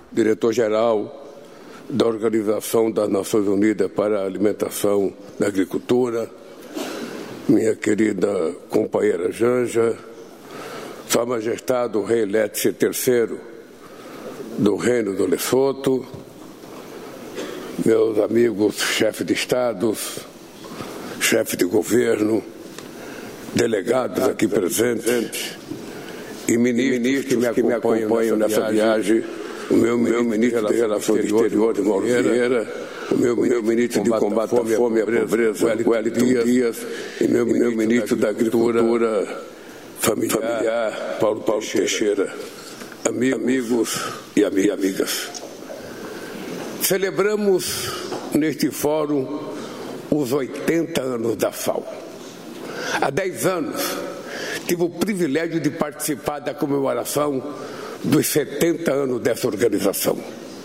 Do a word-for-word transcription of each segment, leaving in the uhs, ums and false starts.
diretor-geral da Organização das Nações Unidas para a Alimentação e Agricultura, minha querida companheira Janja, Sua Majestade o Rei Letsie terceiro do Reino do Lesoto, meus amigos chefes de estados, chefes de governo, delegados aqui presentes e ministros que me acompanham nessa viagem, o meu ministro de Relações Exteriores, Mauro Vieira, o meu ministro de Combate à Fome e à Pobreza, Wellington Dias, e meu ministro da Agricultura Familiar, Paulo Teixeira. Amigos e amigas, celebramos neste fórum os oitenta anos da FAO. Há dez anos, tive o privilégio de participar da comemoração dos setenta anos dessa organização.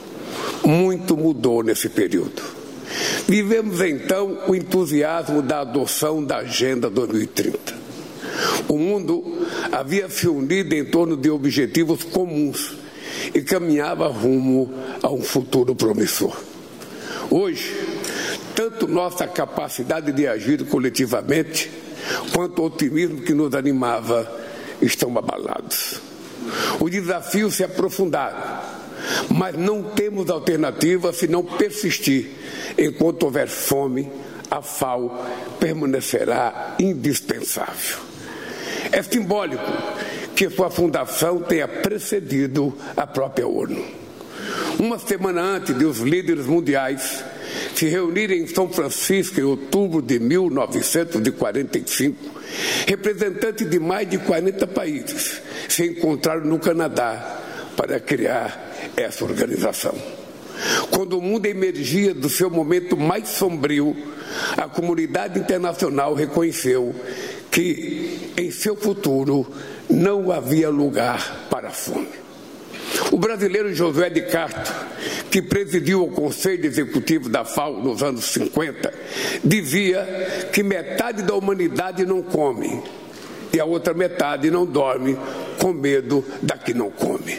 Muito mudou nesse período. Vivemos, então, o entusiasmo da adoção da Agenda dois mil e trinta. O mundo havia se unido em torno de objetivos comuns e caminhava rumo a um futuro promissor. Hoje, tanto nossa capacidade de agir coletivamente, quanto o otimismo que nos animava, estão abalados. Os desafios se aprofundaram, mas não temos alternativa se não persistir. Enquanto houver fome, a FAO permanecerá indispensável. É simbólico que sua fundação tenha precedido a própria ONU. Uma semana antes de os líderes mundiais se reunirem em São Francisco em outubro de mil novecentos e quarenta e cinco, representantes de mais de quarenta países se encontraram no Canadá para criar essa organização. Quando o mundo emergia do seu momento mais sombrio, a comunidade internacional reconheceu que em seu futuro não havia lugar para a fome. O brasileiro Josué de Castro, que presidiu o Conselho Executivo da FAO nos anos cinquenta, dizia que metade da humanidade não come e a outra metade não dorme com medo da que não come.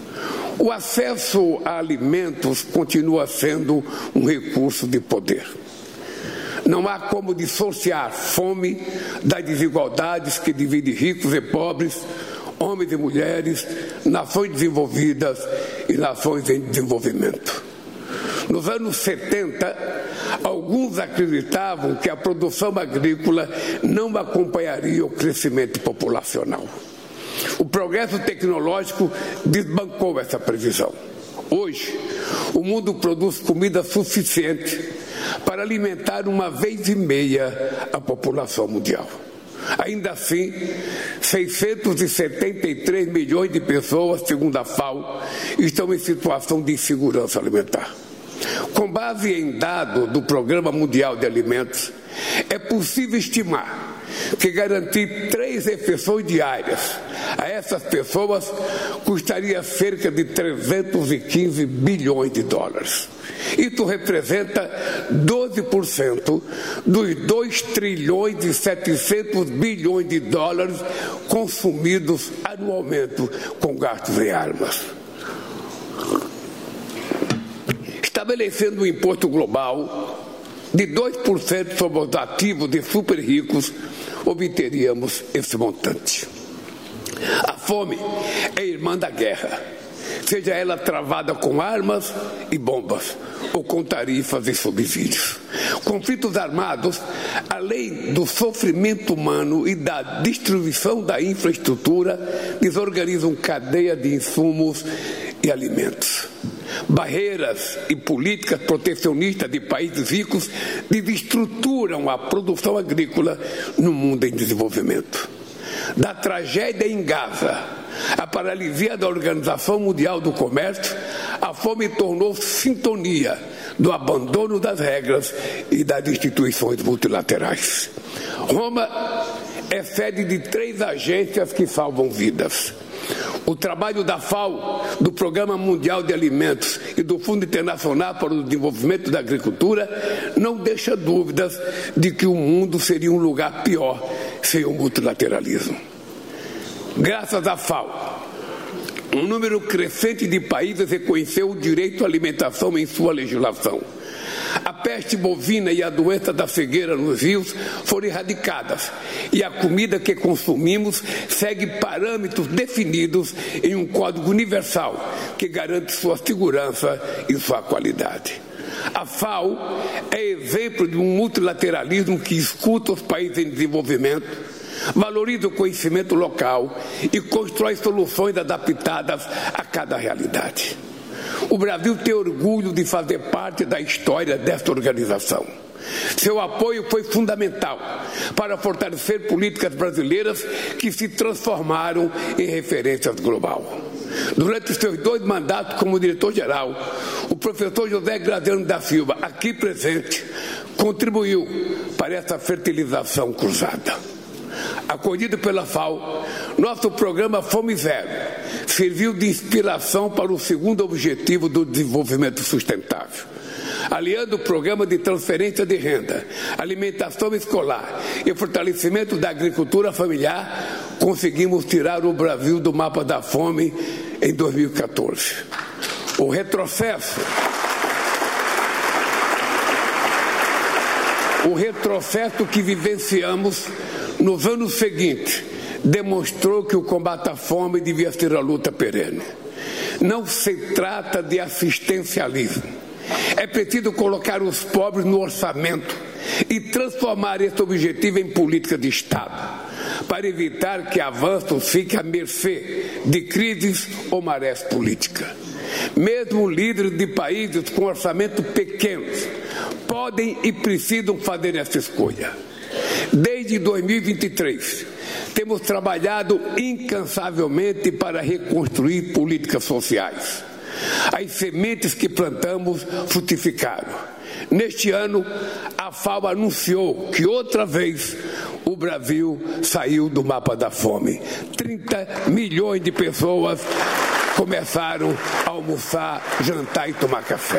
O acesso a alimentos continua sendo um recurso de poder. Não há como dissociar fome das desigualdades que dividem ricos e pobres, homens e mulheres, nações desenvolvidas e nações em desenvolvimento. Nos anos setenta, alguns acreditavam que a produção agrícola não acompanharia o crescimento populacional. O progresso tecnológico desbancou essa previsão. Hoje, o mundo produz comida suficiente para alimentar uma vez e meia a população mundial. Ainda assim, seiscentos e setenta e três milhões de pessoas, segundo a FAO, estão em situação de insegurança alimentar. Com base em dados do Programa Mundial de Alimentos, é possível estimar que garantir três refeições diárias a essas pessoas custaria cerca de trezentos e quinze bilhões de dólares. Isso representa doze por cento dos dois trilhões e setecentos bilhões de dólares consumidos anualmente com gastos em armas. Estabelecendo um imposto global de dois por cento sobre os ativos de super ricos, obteríamos esse montante. A fome é irmã da guerra, seja ela travada com armas e bombas ou com tarifas e subsídios. Conflitos armados, além do sofrimento humano e da destruição da infraestrutura, desorganizam cadeia de insumos e alimentos. Barreiras e políticas protecionistas de países ricos desestruturam a produção agrícola no mundo em desenvolvimento. Da tragédia em Gaza à paralisia da Organização Mundial do Comércio, a fome tornou sintonia do abandono das regras e das instituições multilaterais. Roma é sede de três agências que salvam vidas. O trabalho da FAO, do Programa Mundial de Alimentos e do Fundo Internacional para o Desenvolvimento da Agricultura não deixa dúvidas de que o mundo seria um lugar pior sem o multilateralismo. Graças à FAO, Um número crescente de países reconheceu o direito à alimentação em sua legislação. A peste bovina e a doença da cegueira nos rios foram erradicadas e a comida que consumimos segue parâmetros definidos em um código universal que garante sua segurança e sua qualidade. A FAO é exemplo de um multilateralismo que escuta os países em desenvolvimento, valoriza o conhecimento local e constrói soluções adaptadas a cada realidade. O Brasil tem orgulho de fazer parte da história desta organização. Seu apoio foi fundamental para fortalecer políticas brasileiras que se transformaram em referências global. Durante seus dois mandatos como diretor-geral, o professor José Graziano da Silva, aqui presente, contribuiu para essa fertilização cruzada. Acolhido pela FAO, nosso programa Fome Zero serviu de inspiração para o segundo objetivo do desenvolvimento sustentável. Aliando o programa de transferência de renda, alimentação escolar e fortalecimento da agricultura familiar, conseguimos tirar o Brasil do mapa da fome em dois mil e quatorze. O retrocesso O retrocesso que vivenciamos nos anos seguintes demonstrou que o combate à fome devia ser a luta perene. Não se trata de assistencialismo. É preciso colocar os pobres no orçamento e transformar esse objetivo em política de Estado, para evitar que avanços fiquem à mercê de crises ou marés políticas. Mesmo líderes de países com orçamento pequenos podem e precisam fazer essa escolha. Desde dois mil e vinte e três, temos trabalhado incansavelmente para reconstruir políticas sociais. As sementes que plantamos frutificaram. Neste ano, a FAO anunciou que outra vez o Brasil saiu do mapa da fome. trinta milhões de pessoas começaram a almoçar, jantar e tomar café.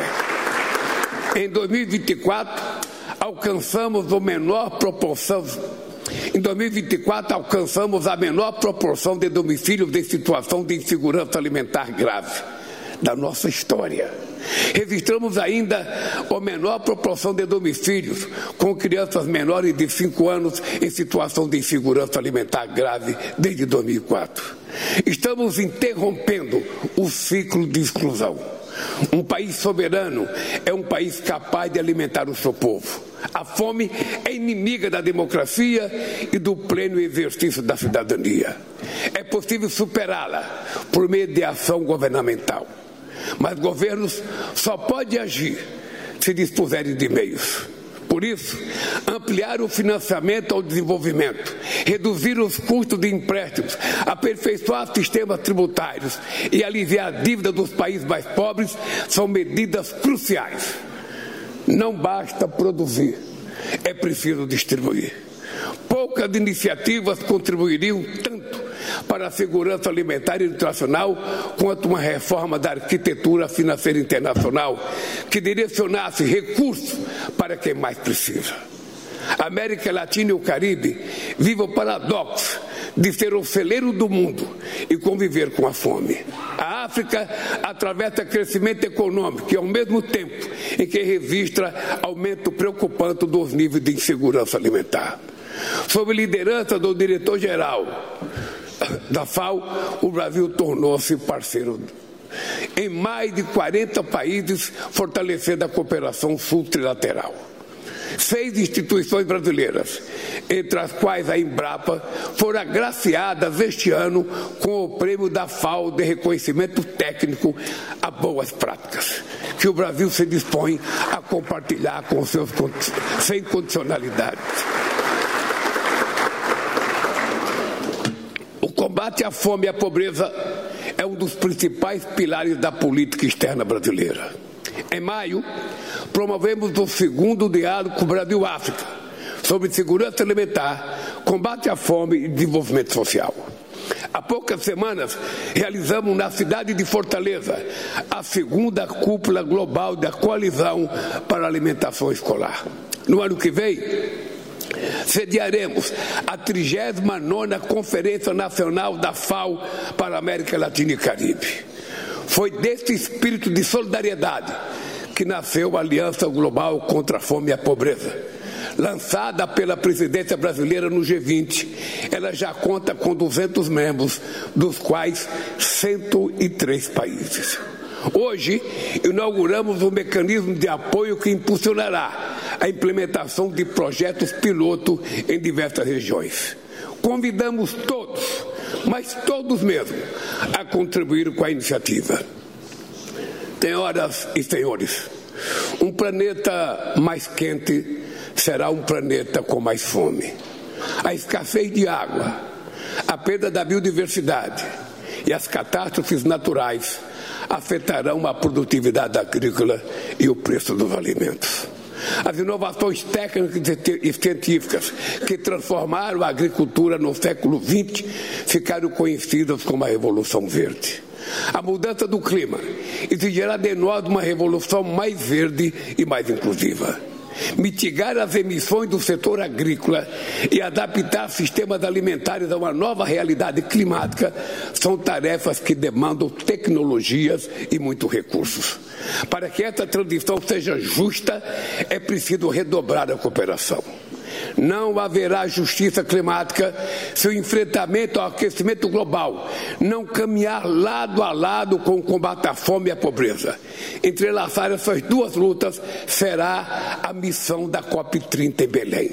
Em dois mil e vinte e quatro, alcançamos a menor proporção Em dois mil e vinte e quatro, alcançamos a menor proporção de domicílios em situação de insegurança alimentar grave da nossa história. Registramos ainda a menor proporção de domicílios com crianças menores de cinco anos em situação de insegurança alimentar grave desde dois mil e quatro. Estamos interrompendo o ciclo de exclusão. Um país soberano é um país capaz de alimentar o seu povo. A fome é inimiga da democracia e do pleno exercício da cidadania. É possível superá-la por meio de ação governamental. Mas governos só podem agir se dispuserem de meios. Por isso, ampliar o financiamento ao desenvolvimento, reduzir os custos de empréstimos, aperfeiçoar sistemas tributários e aliviar a dívida dos países mais pobres são medidas cruciais. Não basta produzir, é preciso distribuir. Poucas iniciativas contribuiriam tanto para a segurança alimentar e nutricional quanto uma reforma da arquitetura financeira internacional que direcionasse recursos para quem mais precisa. A América Latina e o Caribe vivem o paradoxo de ser o celeiro do mundo e conviver com a fome. A África atravessa crescimento econômico e, ao mesmo tempo, em que registra aumento preocupante dos níveis de insegurança alimentar. Sob liderança do diretor-geral da FAO, o Brasil tornou-se parceiro em mais de quarenta países, fortalecendo a cooperação sul-trilateral. Seis instituições brasileiras, entre as quais a Embrapa, foram agraciadas este ano com o prêmio da FAO de reconhecimento técnico a boas práticas, que o Brasil se dispõe a compartilhar com seus sem condicionalidades. O combate à fome e à pobreza é um dos principais pilares da política externa brasileira. Em maio, promovemos o segundo diálogo Brasil-África sobre segurança alimentar, combate à fome e desenvolvimento social. Há poucas semanas, realizamos na cidade de Fortaleza a segunda cúpula global da Coalizão para a Alimentação Escolar. No ano que vem, Sediaremos a trigésima nona Conferência Nacional da F A O para a América Latina e Caribe. Foi desse espírito de solidariedade que nasceu a Aliança Global contra a Fome e a Pobreza. Lançada pela presidência brasileira no G vinte, ela já conta com duzentos membros, dos quais cento e três países. Hoje, inauguramos um mecanismo de apoio que impulsionará a implementação de projetos piloto em diversas regiões. Convidamos todos, mas todos mesmo, a contribuir com a iniciativa. Senhoras e senhores, um planeta mais quente será um planeta com mais fome. A escassez de água, a perda da biodiversidade e as catástrofes naturais afetarão a produtividade agrícola e o preço dos alimentos. As inovações técnicas e científicas que transformaram a agricultura no século vinte ficaram conhecidas como a Revolução Verde. A mudança do clima exigirá de nós uma revolução mais verde e mais inclusiva. Mitigar as emissões do setor agrícola e adaptar sistemas alimentares a uma nova realidade climática são tarefas que demandam tecnologias e muitos recursos. Para que essa transição seja justa, é preciso redobrar a cooperação. Não haverá justiça climática se o enfrentamento ao aquecimento global não caminhar lado a lado com o combate à fome e à pobreza. Entrelaçar essas duas lutas será a missão da COP trinta em Belém.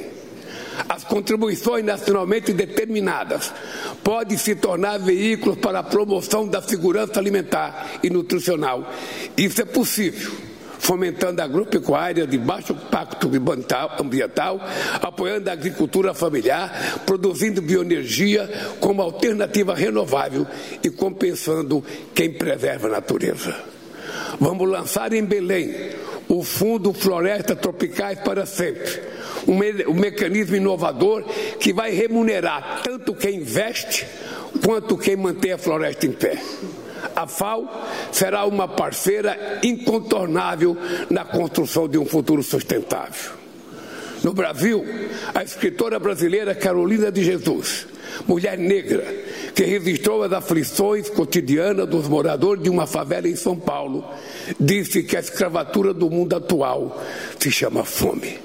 As contribuições nacionalmente determinadas podem se tornar veículos para a promoção da segurança alimentar e nutricional. Isso é possível fomentando a agropecuária de baixo impacto ambiental, apoiando a agricultura familiar, produzindo bioenergia como alternativa renovável e compensando quem preserva a natureza. Vamos lançar em Belém o Fundo Florestas Tropicais para Sempre, um, me- um mecanismo inovador que vai remunerar tanto quem investe quanto quem mantém a floresta em pé. A F A O será uma parceira incontornável na construção de um futuro sustentável. No Brasil, a escritora brasileira Carolina de Jesus, mulher negra, que registrou as aflições cotidianas dos moradores de uma favela em São Paulo, disse que a escravatura do mundo atual se chama fome.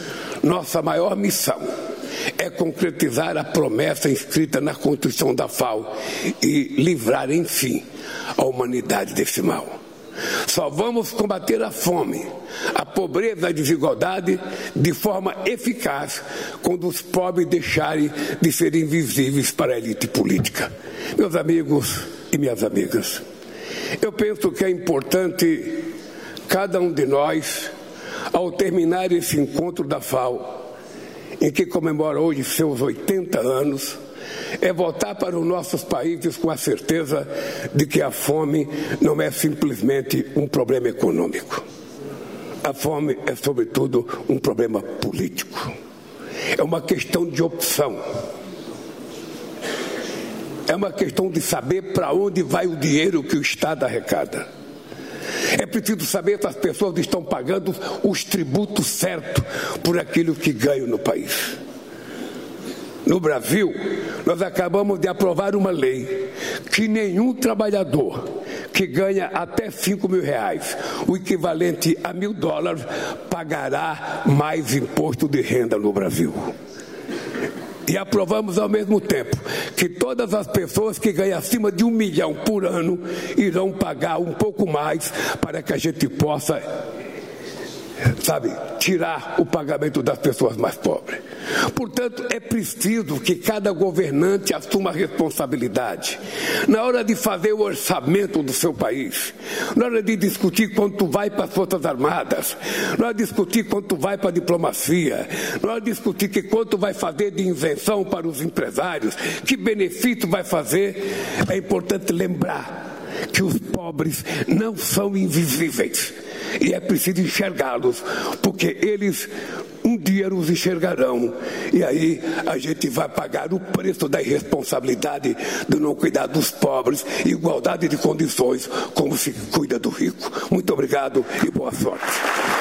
Nossa maior missão é concretizar a promessa inscrita na Constituição da F A O e livrar, enfim, a humanidade desse mal. Só vamos combater a fome, a pobreza e a desigualdade de forma eficaz quando os pobres deixarem de ser invisíveis para a elite política. Meus amigos e minhas amigas, eu penso que é importante cada um de nós, ao terminar esse encontro da F A O, em que comemora hoje seus oitenta anos, é voltar para os nossos países com a certeza de que a fome não é simplesmente um problema econômico. A fome é, sobretudo, um problema político. É uma questão de opção. É uma questão de saber para onde vai o dinheiro que o Estado arrecada. É preciso saber se as pessoas estão pagando os tributos certos por aquilo que ganham no país. No Brasil, nós acabamos de aprovar uma lei que nenhum trabalhador que ganha até cinco mil reais, o equivalente a mil dólares, pagará mais imposto de renda no Brasil. E aprovamos ao mesmo tempo que todas as pessoas que ganham acima de um milhão por ano irão pagar um pouco mais para que a gente possa, sabe, tirar o pagamento das pessoas mais pobres. Portanto, é preciso que cada governante assuma a responsabilidade. Na hora de fazer o orçamento do seu país, na hora de discutir quanto vai para as Forças Armadas, na hora de discutir quanto vai para a diplomacia, na hora de discutir que quanto vai fazer de invenção para os empresários, que benefício vai fazer, é importante lembrar que os pobres não são invisíveis e é preciso enxergá-los, porque eles um dia nos enxergarão e aí a gente vai pagar o preço da irresponsabilidade de não cuidar dos pobres, igualdade de condições como se cuida do rico. Muito obrigado e boa sorte.